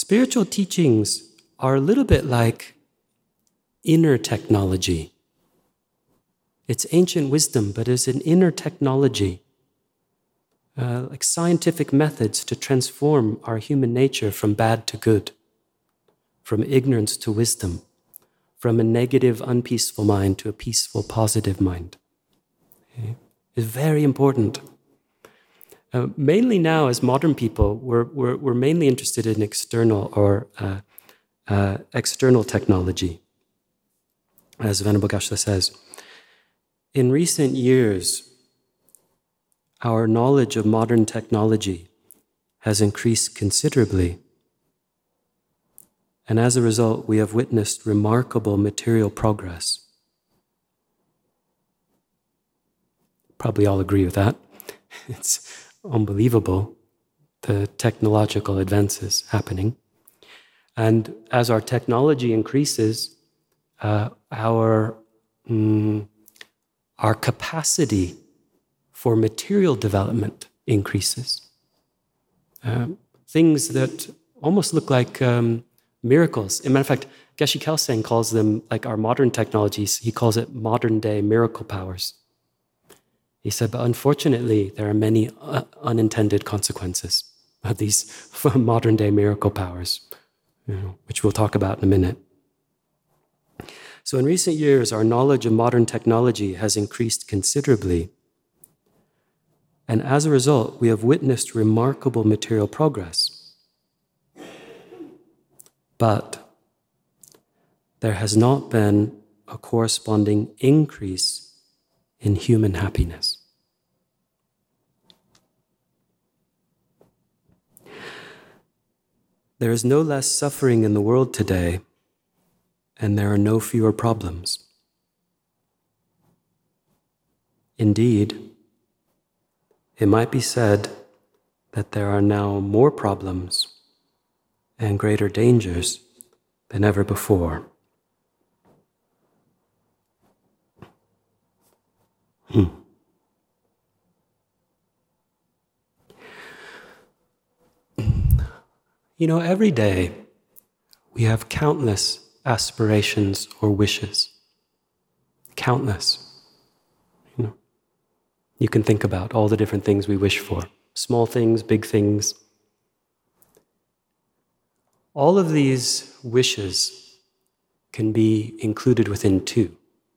spiritual teachings are a little bit like inner technology. It's ancient wisdom, but it's an inner technology, like scientific methods to transform our human nature from bad to good, from ignorance to wisdom, from a negative, unpeaceful mind to a peaceful, positive mind. Okay? It's very important. Mainly now, as modern people, we're mainly interested in external or external technology. As Venerable Geshe says, in recent years, our knowledge of modern technology has increased considerably. And as a result, we have witnessed remarkable material progress. Probably all agree with that. It's unbelievable, the technological advances happening. And as our technology increases, our capacity for material development increases. Things that almost look like miracles. As a matter of fact, Geshe Kelsang calls them, like our modern technologies, he calls it modern day miracle powers. He said, but unfortunately, there are many unintended consequences of these modern day miracle powers, which we'll talk about in a minute. So in recent years, our knowledge of modern technology has increased considerably. And as a result, we have witnessed remarkable material progress. But there has not been a corresponding increase in human happiness. There is no less suffering in the world today, and there are no fewer problems. Indeed, it might be said that there are now more problems and greater dangers than ever before. Every day we have countless aspirations or wishes. Countless. You can think about all the different things we wish for. Small things, big things. All of these wishes can be included within two.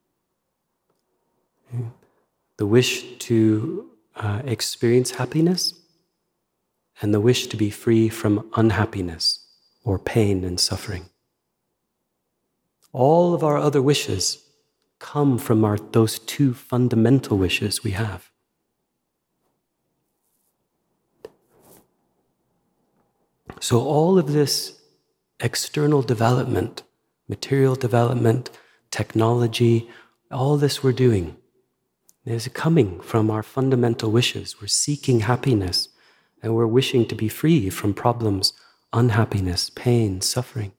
The wish to experience happiness and the wish to be free from unhappiness or pain and suffering. All of our other wishes come from those two fundamental wishes we have. So all of this external development, material development, technology, all this we're doing is coming from our fundamental wishes. We're seeking happiness, and we're wishing to be free from problems, unhappiness, pain, suffering.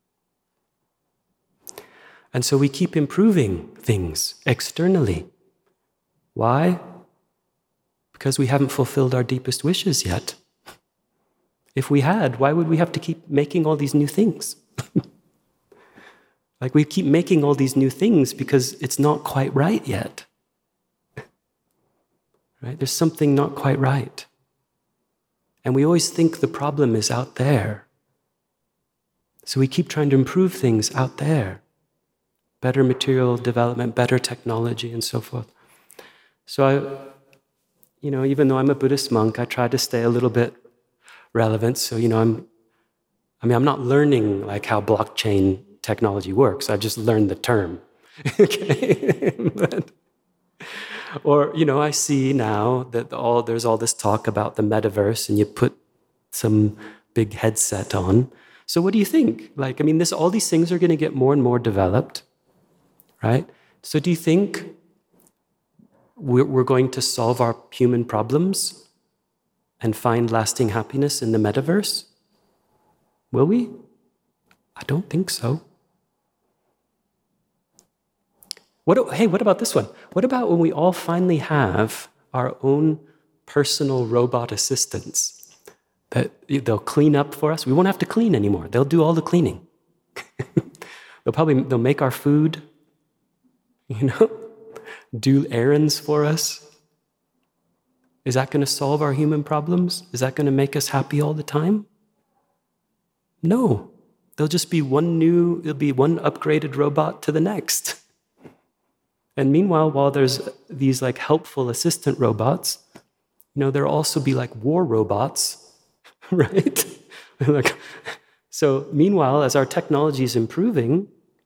And so we keep improving things externally. Why? Because we haven't fulfilled our deepest wishes yet. If we had, why would we have to keep making all these new things? Like we keep making all these new things because it's not quite right yet. Right? There's something not quite right. And we always think the problem is out there. So we keep trying to improve things out there. Better material development, better technology, and so forth. So even though I'm a Buddhist monk, I try to stay a little bit relevant. So, I'm not learning like how blockchain technology works. I just learned the term. Okay? I see now that there's all this talk about the metaverse, and you put some big headset on. So what do you think? All these things are going to get more and more developed, right? So do you think we're going to solve our human problems and find lasting happiness in the metaverse? Will we? I don't think so. What about this one? What about when we all finally have our own personal robot assistants that they'll clean up for us. We won't have to clean anymore. They'll do all the cleaning. They'll make our food, do errands for us. Is that going to solve our human problems? Is that going to make us happy all the time? No. There'll just be one upgraded robot to the next. And meanwhile, while there's these like helpful assistant robots, there'll also be like war robots, right? So meanwhile, as our technology is improving,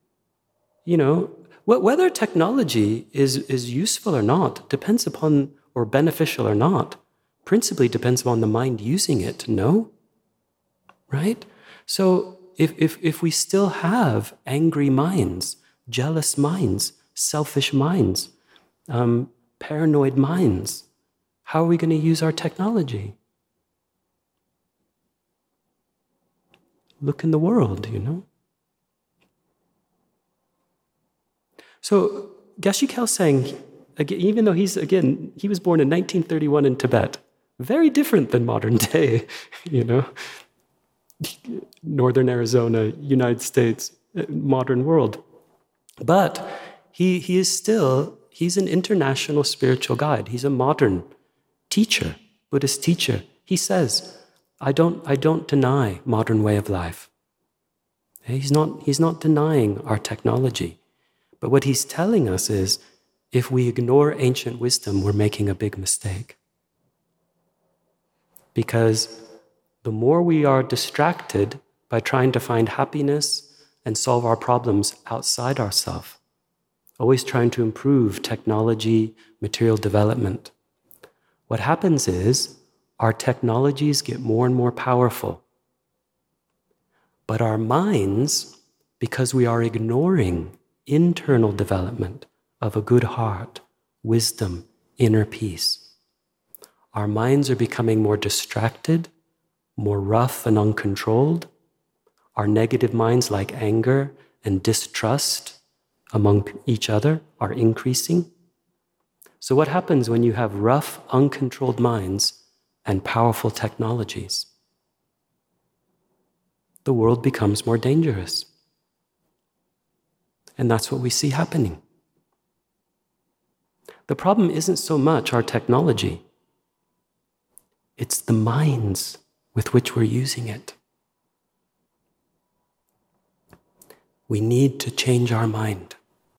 whether technology is useful or not depends upon, or beneficial or not, principally depends upon the mind using it, no? Right? So if we still have angry minds, jealous minds, selfish minds, paranoid minds, how are we going to use our technology? Look in the world, So Geshe Kelsang, even though he was born in 1931 in Tibet, very different than modern day, Northern Arizona, United States, modern world. But he's an international spiritual guide. He's a modern teacher, Buddhist teacher. He says, I don't deny modern way of life. He's not denying our technology. But what he's telling us is, if we ignore ancient wisdom, we're making a big mistake. Because the more we are distracted by trying to find happiness and solve our problems outside ourselves, always trying to improve technology, material development, what happens is our technologies get more and more powerful. But our minds, because we are ignoring internal development of a good heart, wisdom, inner peace, our minds are becoming more distracted, more rough and uncontrolled. Our negative minds, like anger and distrust among each other, are increasing. So what happens when you have rough, uncontrolled minds and powerful technologies? The world becomes more dangerous. And that's what we see happening. The problem isn't so much our technology. It's the minds with which we're using it. We need to change our mind.